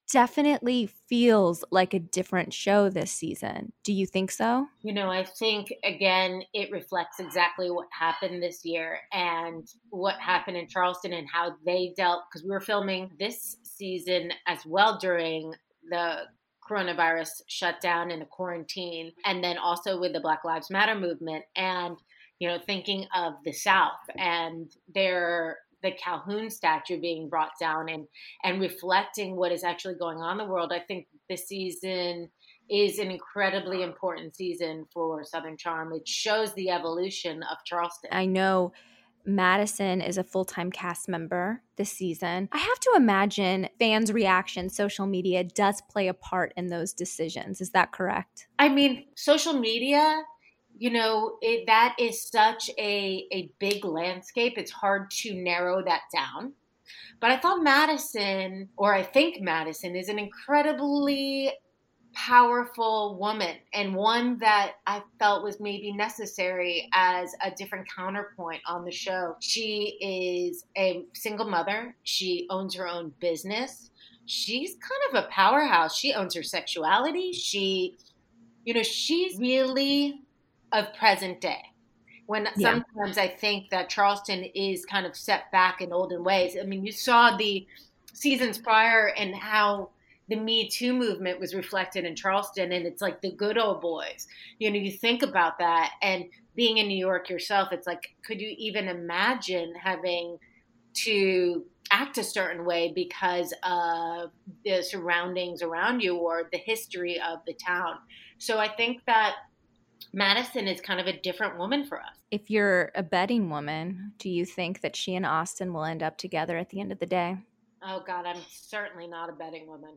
definitely feels like a different show this season. Do you think so? You know, I think, again, it reflects exactly what happened this year and what happened in Charleston and how they dealt, because we were filming this season as well during the coronavirus shutdown and the quarantine, and then also with the Black Lives Matter movement, and, you know, thinking of the South and their the Calhoun statue being brought down and and reflecting what is actually going on in the world. I think this season is an incredibly important season for Southern Charm. It shows the evolution of Charleston. I know Madison is a full-time cast member this season. I have to imagine fans' reaction, social media does play a part in those decisions. Is that correct? I mean, social media, you know, it, that is such a, a big landscape. It's hard to narrow that down. But I thought Madison, or I think Madison, is an incredibly powerful woman, and one that I felt was maybe necessary as a different counterpoint on the show. She is a single mother. She owns her own business. She's kind of a powerhouse. She owns her sexuality. She, you know, she's really of present day. When Yeah. sometimes I think that Charleston is kind of set back in olden ways. I mean, you saw the seasons prior and how the Me Too movement was reflected in Charleston, and it's like the good old boys. You know, you think about that, and being in New York yourself, it's like, could you even imagine having to act a certain way because of the surroundings around you or the history of the town? So I think that Madison is kind of a different woman for us. If you're a betting woman, do you think that she and Austin will end up together at the end of the day? Oh, God, I'm certainly not a betting woman.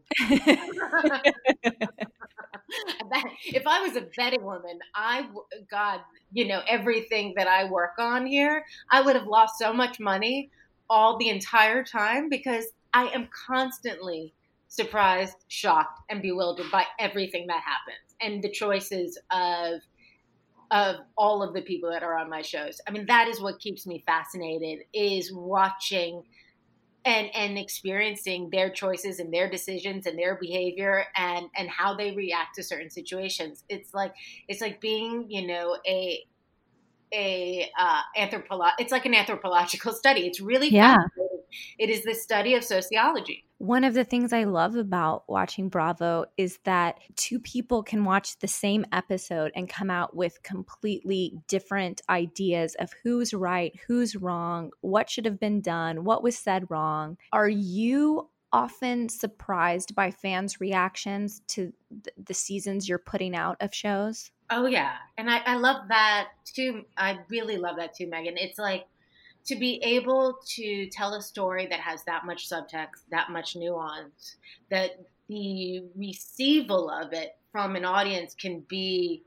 If I was a betting woman, I, God, you know, everything that I work on here, I would have lost so much money all the entire time because I am constantly surprised, shocked, and bewildered by everything that happens and the choices of of all of the people that are on my shows. I mean, that is what keeps me fascinated, is watching and and experiencing their choices and their decisions and their behavior and and how they react to certain situations. It's like it's like being, you know, a a uh, anthropolo- it's like an anthropological study. It's really Yeah. fascinating. It is the study of sociology. One of the things I love about watching Bravo is that two people can watch the same episode and come out with completely different ideas of who's right, who's wrong, what should have been done, what was said wrong. Are you often surprised by fans' reactions to th- the seasons you're putting out of shows? Oh, yeah. And I, I love that too. I really love that too, Megan. It's like to be able to tell a story that has that much subtext, that much nuance, that the receival of it from an audience can be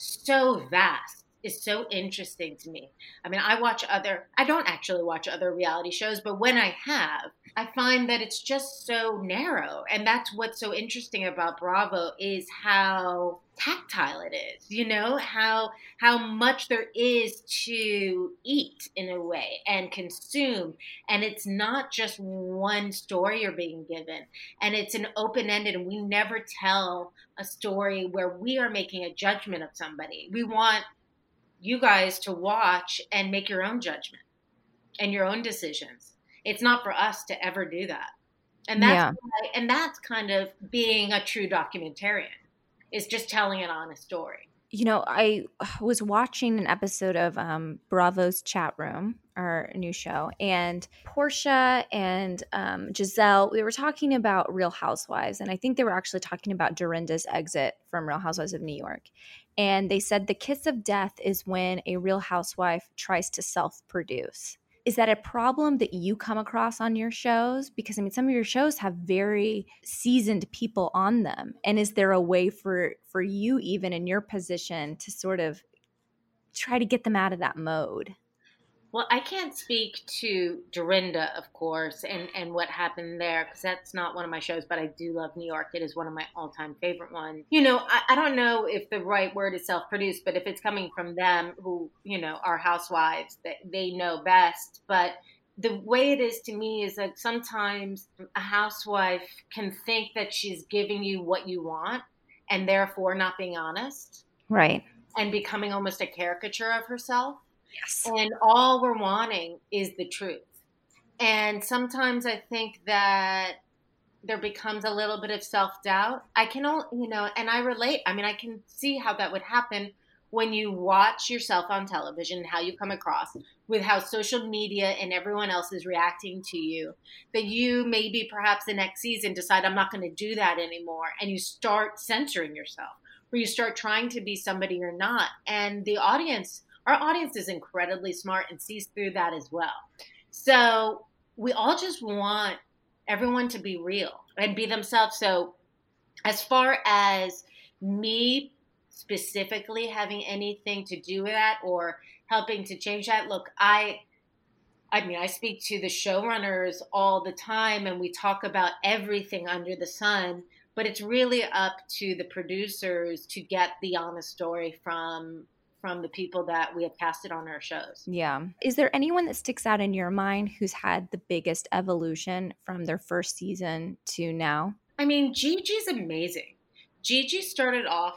so vast, is so interesting to me. I mean, I watch other, I don't actually watch other reality shows, but when I have, I find that it's just so narrow. And that's what's so interesting about Bravo, is how tactile it is, you know, how how much there is to eat in a way and consume. And it's not just one story you're being given. And it's an open-ended, and we never tell a story where we are making a judgment of somebody. We want you guys to watch and make your own judgment and your own decisions. It's not for us to ever do that. And that's Yeah. why, and that's kind of being a true documentarian, is just telling an honest story. You know, I was watching an episode of um, Bravo's Chat Room, our new show, and Portia and um, Giselle, we were talking about Real Housewives, and I think they were actually talking about Dorinda's exit from Real Housewives of New York. And they said the kiss of death is when a Real Housewife tries to self-produce. Is that a problem that you come across on your shows? Because, I mean, some of your shows have very seasoned people on them. And is there a way for, for you, even in your position, to sort of try to get them out of that mode? Well, I can't speak to Dorinda, of course, and, and what happened there, because that's not one of my shows, but I do love New York. It is one of my all-time favorite ones. You know, I, I don't know if the right word is self-produced, but if it's coming from them, who, you know, are housewives, that they know best. But the way it is to me is that sometimes a housewife can think that she's giving you what you want and therefore not being honest. Right. And becoming almost a caricature of herself. Yes. And all we're wanting is the truth. And sometimes I think that there becomes a little bit of self-doubt. I can only, you know, and I relate. I mean, I can see how that would happen when you watch yourself on television, how you come across, with how social media and everyone else is reacting to you, that you maybe perhaps the next season decide, I'm not going to do that anymore. And you start censoring yourself, where you start trying to be somebody you're not. And the audience, our audience is incredibly smart and sees through that as well. So we all just want everyone to be real and be themselves. So as far as me specifically having anything to do with that or helping to change that, look, I, I mean, I speak to the showrunners all the time and we talk about everything under the sun, but it's really up to the producers to get the honest story from from the people that we have casted on our shows. Yeah. Is there anyone that sticks out in your mind who's had the biggest evolution from their first season to now? I mean, Gigi's amazing. Gigi started off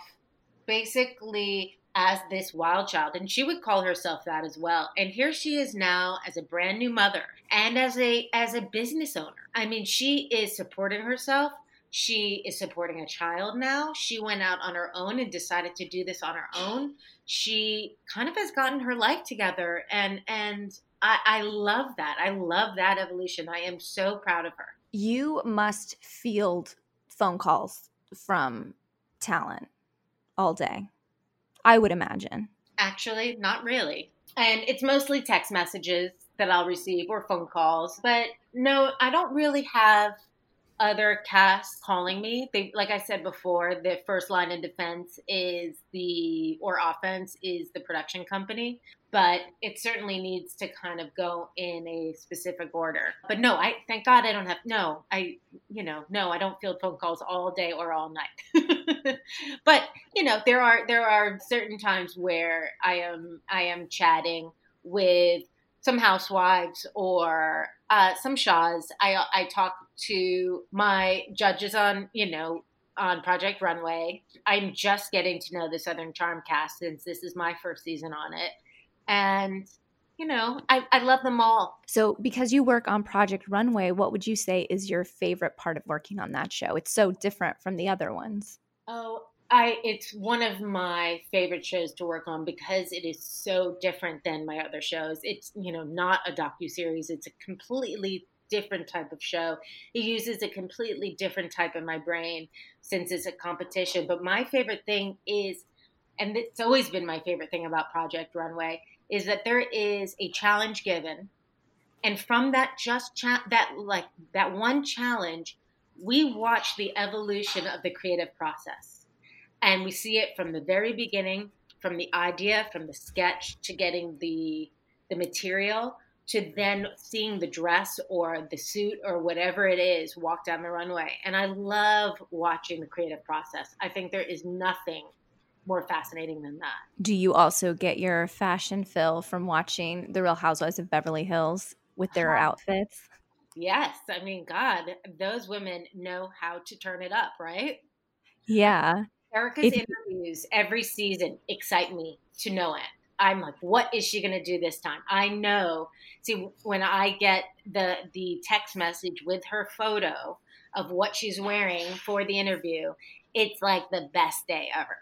basically as this wild child, and she would call herself that as well. And here she is now as a brand new mother and as a as a business owner. I mean, she is supporting herself. She is supporting a child now. She went out on her own and decided to do this on her own. She kind of has gotten her life together, and and I, I love that. I love that evolution. I am so proud of her. You must field phone calls from talent all day, I would imagine. Actually, not really. And it's mostly text messages that I'll receive or phone calls. But no, I don't really have other casts calling me. They, like I said before, the first line of defense is the, or offense is the production company. But it certainly needs to kind of go in a specific order. But no, I thank God I don't have, no, I, you know, no, I don't field phone calls all day or all night. But, you know, there are, there are certain times where I am, I am chatting with some housewives or uh, some Shaws. I, I talk to my judges on, you know, on Project Runway. I'm just getting to know the Southern Charm cast since this is my first season on it. And, you know, I, I love them all. So because you work on Project Runway, what would you say is your favorite part of working on that show? It's so different from the other ones. Oh, I it's one of my favorite shows to work on because it is so different than my other shows. It's, you know, not a docuseries. It's a completely different type of show. It uses a completely different type of my brain since it's a competition. But my favorite thing is, and it's always been my favorite thing about Project Runway, is that there is a challenge given. And from that just cha- that like that one challenge, we watch the evolution of the creative process. And we see it from the very beginning, from the idea, from the sketch to getting the the material, to then seeing the dress or the suit or whatever it is walk down the runway. And I love watching the creative process. I think there is nothing more fascinating than that. Do you also get your fashion fill from watching The Real Housewives of Beverly Hills with their outfits? Yes. I mean, God, those women know how to turn it up, right? Yeah. Erica's If- interviews every season excite me to no end. I'm like, what is she going to do this time? I know. See, when I get the the text message with her photo of what she's wearing for the interview, it's like the best day ever.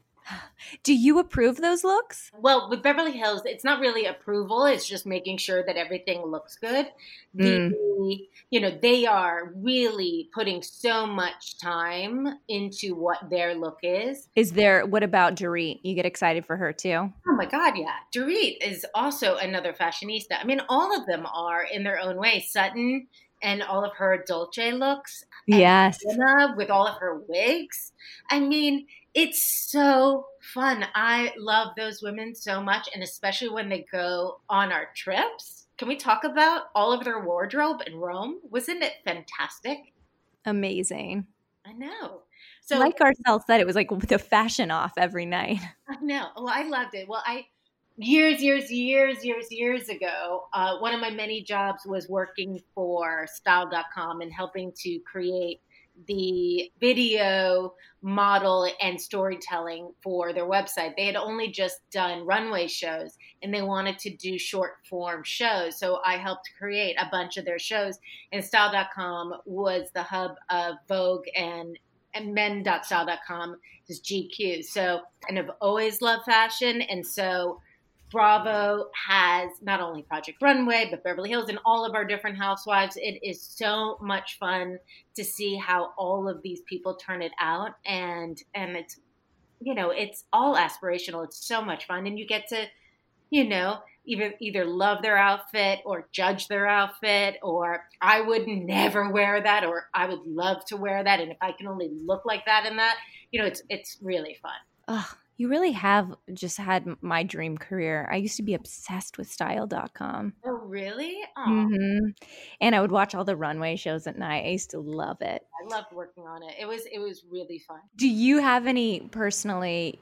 Do you approve those looks? Well, with Beverly Hills, it's not really approval. It's just making sure that everything looks good. Mm. The, you know, they are really putting so much time into what their look is. Is there, what about Dorit? You get excited for her too? Oh my God, yeah. Dorit is also another fashionista. I mean, all of them are in their own way. Sutton and all of her Dolce looks. Yes. Jenna with all of her wigs. I mean, it's so fun. I love those women so much, and especially when they go on our trips. Can we talk about all of their wardrobe in Rome? Wasn't it fantastic? Amazing. I know. So, like Garcelle said, it was like the fashion off every night. I know. Well, I loved it. Well, I years, years, years, years, years ago, uh, one of my many jobs was working for style dot com and helping to create the video model and storytelling for their website. They had only just done runway shows and they wanted to do short form shows. So I helped create a bunch of their shows, and style dot com was the hub of Vogue, and and men dot style dot com is G Q. So, and I've always loved fashion. And so Bravo has not only Project Runway, but Beverly Hills and all of our different housewives. It is so much fun to see how all of these people turn it out. And, and it's, you know, it's all aspirational. It's so much fun. And you get to, you know, either, either love their outfit or judge their outfit, or I would never wear that, or I would love to wear that. And if I can only look like that in that, you know, it's, it's really fun. Ugh. You really have just had my dream career. I used to be obsessed with style dot com. Oh, really? Oh. Mm-hmm. And I would watch all the runway shows at night. I used to love it. I loved working on it. It was it was really fun. Do you have any personally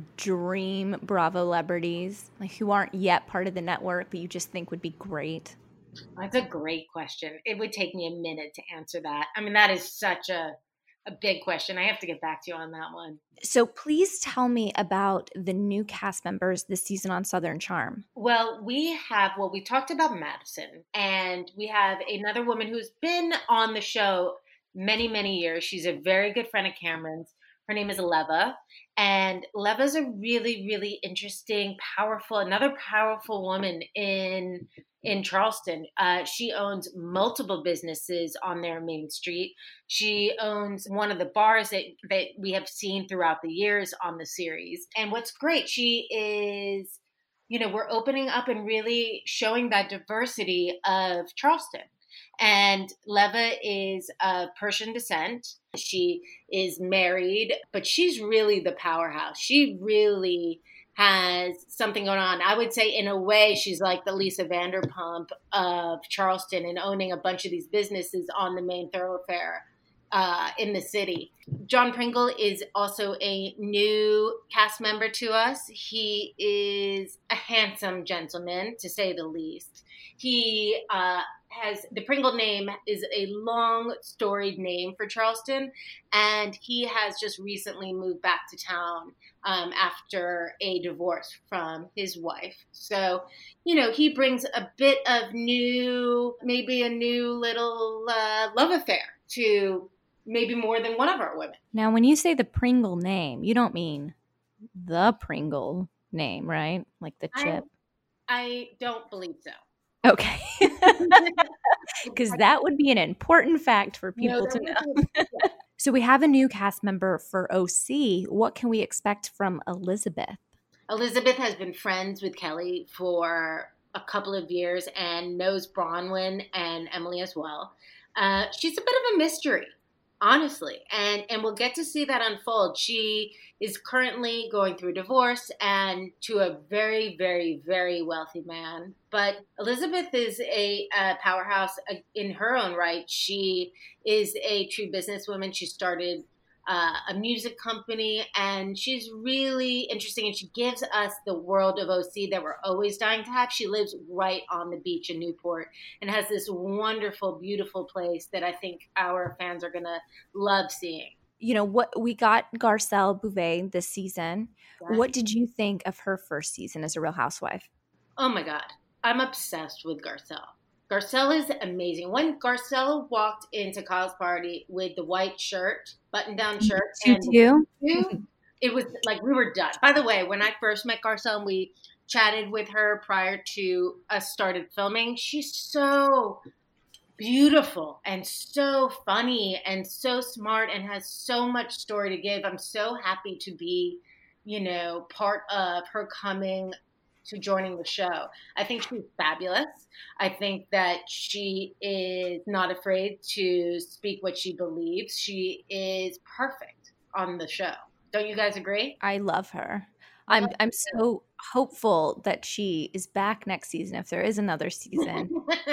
dream Bravo celebrities, like who aren't yet part of the network, but you just think would be great? That's a great question. It would take me a minute to answer that. I mean, that is such a A big question. I have to get back to you on that one. So please tell me about the new cast members this season on Southern Charm. Well, we have, well, we talked about Madison, and we have another woman who's been on the show many, many years. She's a very good friend of Cameron's. Her name is Leva, and Leva's a really, really interesting, powerful, another powerful woman in in Charleston. Uh, she owns multiple businesses on their main street. She owns one of the bars that, that we have seen throughout the years on the series. And what's great, she is, you know, we're opening up and really showing that diversity of Charleston. And Leva is of Persian descent. She is married, but she's really the powerhouse. She really has something going on. I would say in a way, she's like the Lisa Vanderpump of Charleston and owning a bunch of these businesses on the main thoroughfare uh, in the city. John Pringle is also a new cast member to us. He is a handsome gentleman, to say the least. He uh, has, the Pringle name is a long storied name for Charleston, and he has just recently moved back to town um, after a divorce from his wife. So, you know, he brings a bit of new, maybe a new little uh, love affair to maybe more than one of our women. Now, when you say the Pringle name, you don't mean the Pringle name, right? Like the chip? I, I don't believe so. Okay. Because that would be an important fact for people no, to know. So we have a new cast member for O C. What can we expect from Elizabeth? Elizabeth has been friends with Kelly for a couple of years and knows Bronwyn and Emily as well. Uh, she's a bit of a mystery, honestly, and and we'll get to see that unfold. She is currently going through divorce and to a very, very, very wealthy man. But Elizabeth is a, a powerhouse in her own right. She is a true businesswoman. She started uh, a music company, and she's really interesting, and she gives us the world of O C that we're always dying to have. She lives right on the beach in Newport and has this wonderful, beautiful place that I think our fans are going to love seeing. You know, what we got Garcelle Beauvais this season. Yeah. What did you think of her first season as a Real Housewife? Oh my God. I'm obsessed with Garcelle. Garcelle is amazing. When Garcelle walked into Kyle's party with the white shirt, button-down shirt, and you? It was like we were done. By the way, when I first met Garcelle and we chatted with her prior to us started filming, she's so beautiful and so funny and so smart and has so much story to give. I'm so happy to be, you know, part of her coming to joining the show. I think she's fabulous. I think that she is not afraid to speak what she believes. She is perfect on the show. Don't you guys agree? I love her. I'm I'm so hopeful that she is back next season if there is another season.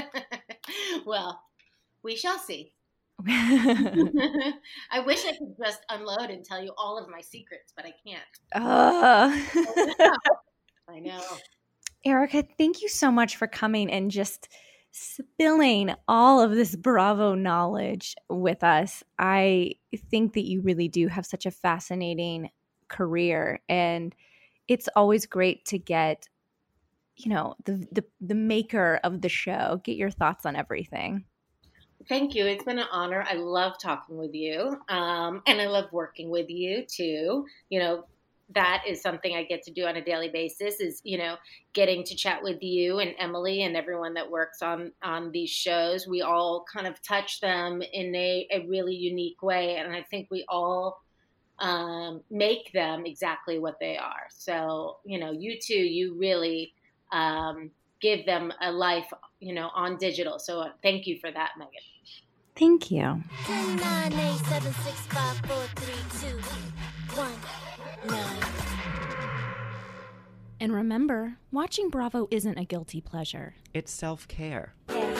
Well, we shall see. I wish I could just unload and tell you all of my secrets, but I can't. Uh. I know. Erica, thank you so much for coming and just spilling all of this Bravo knowledge with us. I think that you really do have such a fascinating career, and it's always great to get, you know, the the, the maker of the show, get your thoughts on everything. Thank you. It's been an honor. I love talking with you, um, and I love working with you too. You know, that is something I get to do on a daily basis, is, you know, getting to chat with you and Emily and everyone that works on, on these shows. We all kind of touch them in a, a really unique way. And I think we all um, make them exactly what they are. So, you know, you two, you really um, give them a life, you know, on digital. So uh, thank you for that, Megan. Thank you. ten, nine, eight, seven, six, five, four, three, two, one. And remember, watching Bravo isn't a guilty pleasure. It's self-care.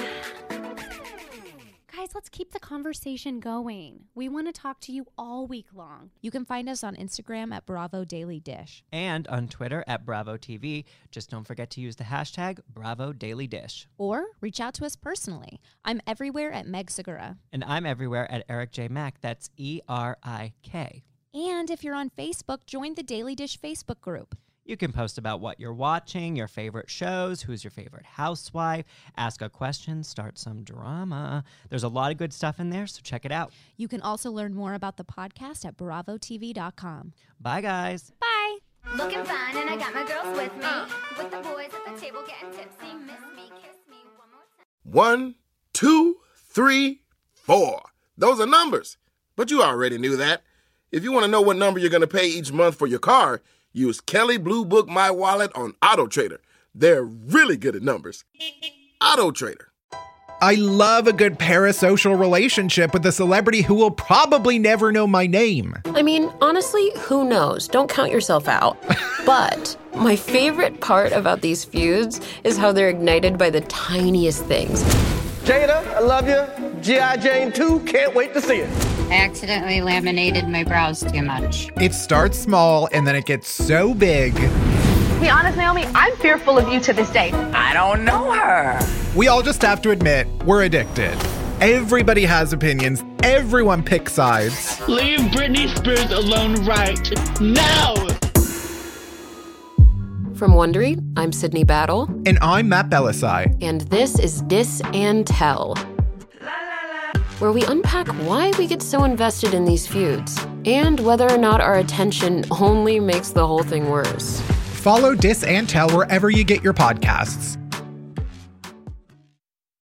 Guys, let's keep the conversation going. We want to talk to you all week long. You can find us on Instagram at Bravo Daily Dish. And on Twitter at Bravo T V. Just don't forget to use the hashtag Bravo Daily Dish. Or reach out to us personally. I'm everywhere at Meg Segura. And I'm everywhere at Eric J. Mack. That's E R I K. And if you're on Facebook, join the Daily Dish Facebook group. You can post about what you're watching, your favorite shows, who's your favorite housewife, ask a question, start some drama. There's a lot of good stuff in there, so check it out. You can also learn more about the podcast at bravo t v dot com. Bye, guys. Bye. Looking fine, and I got my girls with me. With the boys at the table getting tipsy. Miss me, kiss me one more time. One, two, three, four. Those are numbers, but you already knew that. If you want to know what number you're going to pay each month for your car, use Kelley Blue Book My Wallet on Auto Trader. They're really good at numbers. Auto Trader. I love a good parasocial relationship with a celebrity who will probably never know my name. I mean, honestly, who knows? Don't count yourself out. But my favorite part about these feuds is how they're ignited by the tiniest things. Jada, I love you. G I. Jane two, can't wait to see it. I accidentally laminated my brows too much. It starts small and then it gets so big. To be honest, Naomi, I'm fearful of you to this day. I don't know her. We all just have to admit, we're addicted. Everybody has opinions. Everyone picks sides. Leave Britney Spears alone right now. From Wondery, I'm Sydney Battle. And I'm Matt Belisai. And this is Dis and Tell, where we unpack why we get so invested in these feuds and whether or not our attention only makes the whole thing worse. Follow Dis and Tell wherever you get your podcasts.